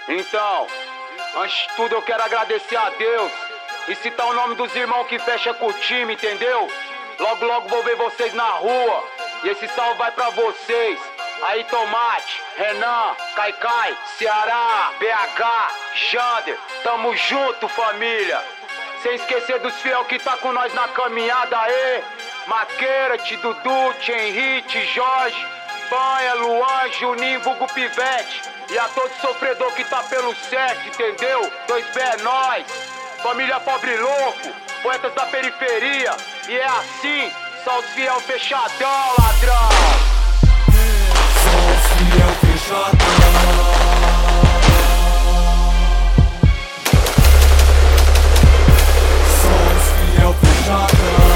Então, antes de tudo eu quero agradecer a Deus e citar o nome dos irmãos que fecha com o time, entendeu? Logo, logo vou ver vocês na rua. E esse salve vai pra vocês. Aí, Tomate, Renan, Caicai, Ceará, BH, Jander. Tamo junto, família. Sem esquecer dos fiel que tá com nós na caminhada aí. Maqueira, Dudu, Henrique, Jorge, Banha, Luan, Juninho, vulgo Pivete. E a todo sofredor que tá pelo certo, entendeu? 2B é nós. Família Pobre Louco, poetas da periferia. E é assim, só os fiel fechadão, ladrão. Só os fiel fechadão. Só os fiel fechadão.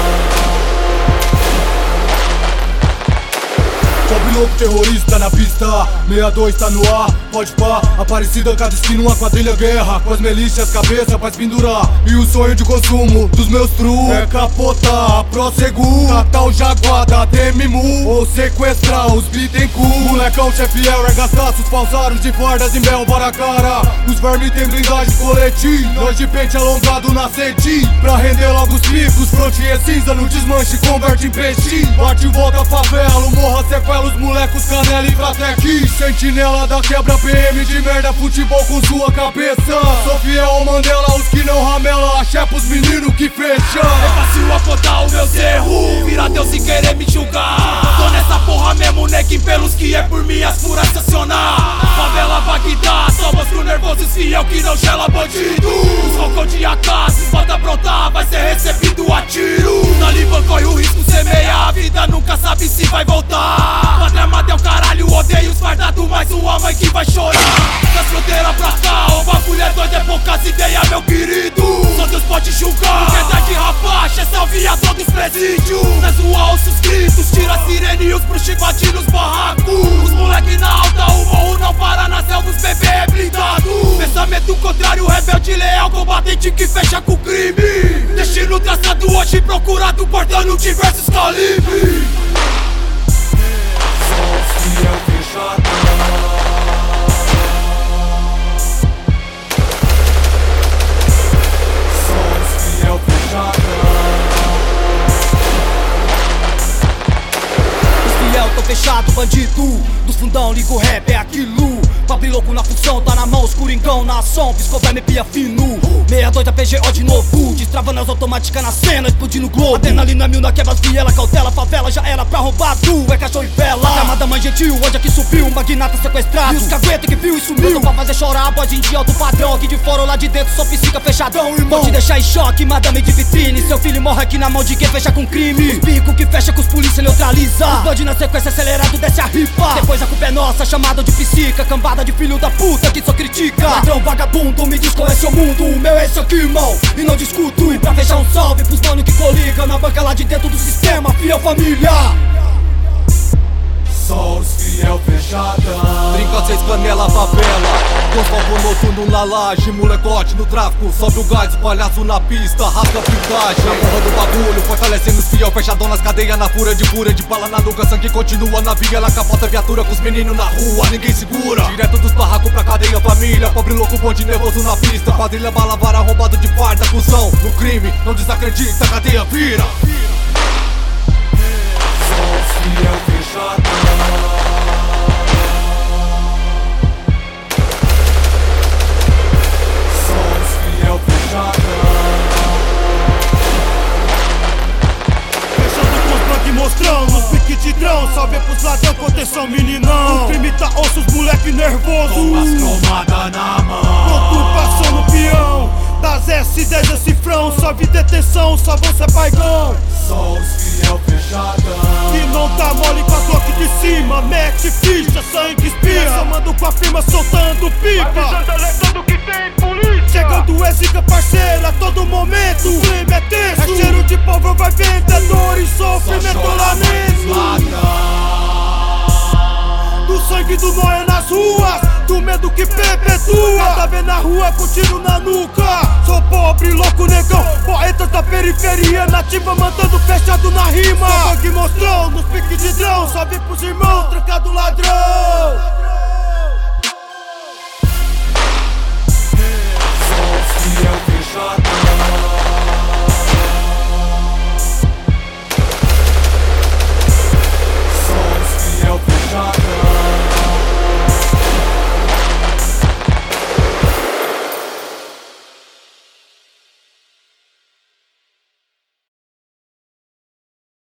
Pobre louco terrorista na pista, 62 tá no ar, pode pá. Aparecida cada esquina, uma quadrilha guerra. Com as milícias, cabeça pra pendurar. E o sonho de consumo dos meus true é capotar, prosseguir, catar o jaguada, Demimu, ou sequestrar os Bittencourt. Molecão, chefe fiel, regaçaços, falsários de fardas em bel para a cara. Os vermes tem blindagem colete, nós de pente alongado na sede. Pra render logo os picos, fronte é cinza no desmanche, converte em peixe. Bate e volta a favela, morra, sequela os molecos, canela e Fratec. Sentinela da quebra, PM de merda, futebol com sua cabeça. Sou fiel ao Mandela, os que não ramela, axé pros meninos que fecha. É fácil apontar os meus erros, vira Deus e querer me julgar. Tô nessa porra mesmo, neguinho, pelos que é por minhas furas estacionar. Favela Bagdá, só mostro nervoso os fiel que não gela bandido. Os rocão de AK, se bota brotar, vai ser recebido a tiro. Talibã corre o risco, semeia a vida, nunca sabe se vai voltar. Pátria amada é o caralho, odeio os fardados, mas uma mãe que vai chorar. Das fronteiras pra cá, o bagulho é doido, é poucas ideias, meu querido. Só Deus pode julgar, quer dar de rapacha, esse é o viador dos presídios. Nas ruas ouço os gritos, tira a sirene e os bruxos invadindo os barracos. Os moleque na alta, o morro não para, na selva os bebê é blindado. Pensamento contrário, rebelde leal, combatente que fecha com crime. Destino traçado hoje procurado, portando diversos calibres. Só os fiel fechadão. Só os fiel fechadão. Os fiel tão fechado, bandido. Dos fundão, liga o rap, é aquilo. Pobre louco na função, tá na mão, os coringão na ação. Piscou, vai me pia fino. 62 PGO de novo, destravando as automáticas na cena, explodindo o globo. Adrenalina mil na quebra, as viela, cautela, favela já era pra roubar tu. É cachorro e vela, chamada mãe gentil, onde aqui subiu, um magnata sequestrado. E os cagueta que viu e sumiu. Eu tô pra fazer chorar a voz de alto padrão. Aqui de fora ou lá de dentro, só psica fechadão, irmão. Vou te deixar em choque, madame de vitrine. Seu filho morre aqui na mão de quem fecha com crime. Os pico que fecha com os polícia neutraliza. Os bode na sequência acelerado, desce a ripa. Depois a culpa é nossa, chamada de psica. Cambada de filho da puta que só critica. Ladrão vagabundo, me diz qual é seu mundo. O meu é esse aqui, irmão, e não discuto. E pra fechar um salve pros mano que coliga na banca lá de dentro do sistema, fiel família. Só os fiel fechadão. 36 canela, favela. Com fogo noturno na laje, molecote no tráfico. Sobe o gás, o palhaço na pista, rasga a blindagem. Na porra do bagulho, fortalecendo os fiel fechadão nas cadeias, na fúria de bala na nuca, sangue continua na via. Ela capota a viatura com os meninos na rua, ninguém segura. Direto dos barracos pra cadeia, família. Pobre louco, bonde nervoso na pista. Quadrilha, bala, vara, arrombado de farda, cuzão. No crime, não desacredita, cadeia vira. Só os fiel fechadão. Mostrando os pique de grão, salve pros ladrão, proteção meninão. O crime tá osso, os moleque nervoso, com as cromadas na mão. Preocupação no peão, das S10 a cifrão. Salve detenção, só você é paigão. Só os fiel fechadão. E não tá mole com a toque de cima. Mete ficha, sangue espirra. Somando com a firma, soltando pipa. Avisando, alertando que tem polícia. Chegando é zica parceira a todo momento. O clima é tenso, é cheiro de povo, vai vendo, é dor e sofrimento lá dentro. Do sangue do Noé nas ruas, do medo que perpetua. Cada vez na rua com tiro na nuca. Sou pobre, louco, negão, poetas da periferia nativa, mandando fechado na rima. Só que mostrou nos piques de drão, salve pros irmãos, trancado ladrão.